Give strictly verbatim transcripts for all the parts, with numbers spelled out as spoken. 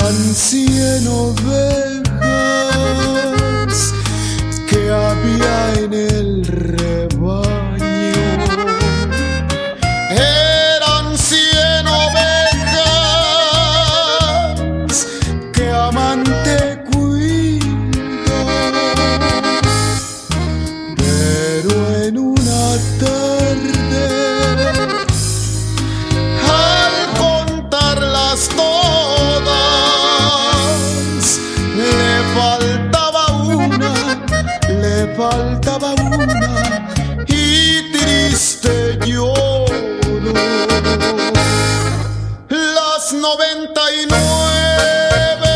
Eran cien ovejas que había en el rebaño. Eran cien ovejas que amante cuida, pero en una tarde, al contarlas todas, le faltaba una, le faltaba una, y triste lloró. Las noventa y nueve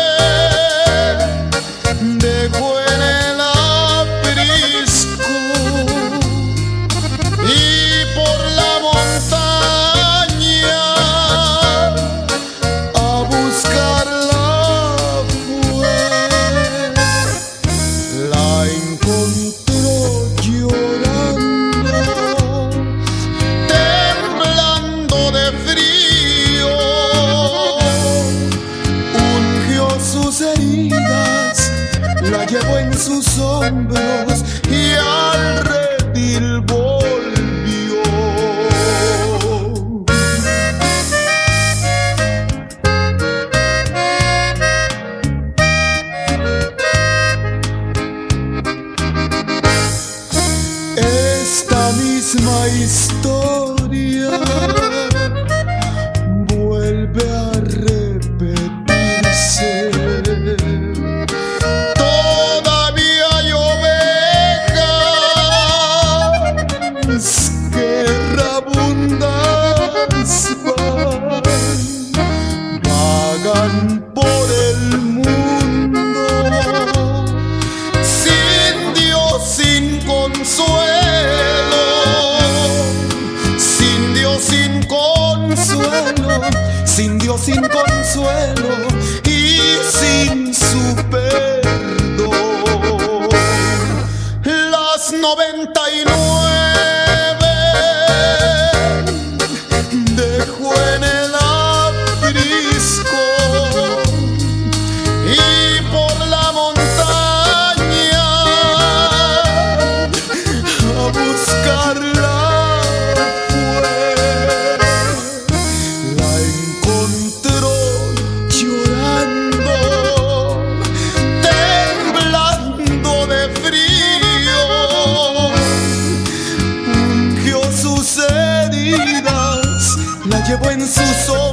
dejó en el aprisco y por la montaña a buscarla fue. La encontró llorando, temblando de frío, ungió sus heridas, la llevó en sus hombros y al redil volvió. Esta misma historia vuelve a repetirse. Todavía hay ovejas que rabundas van, vagan por el mundo, sin Dios, sin consuelo, sin Dios, sin consuelo, sin Dios, sin consuelo y sin su perdón. Las noventa y nueve dejó en el aprisco y por la montaña a buscarla fue. La encontró llorando, temblando de frío, ungió sus heridas, la llevó en sus ojos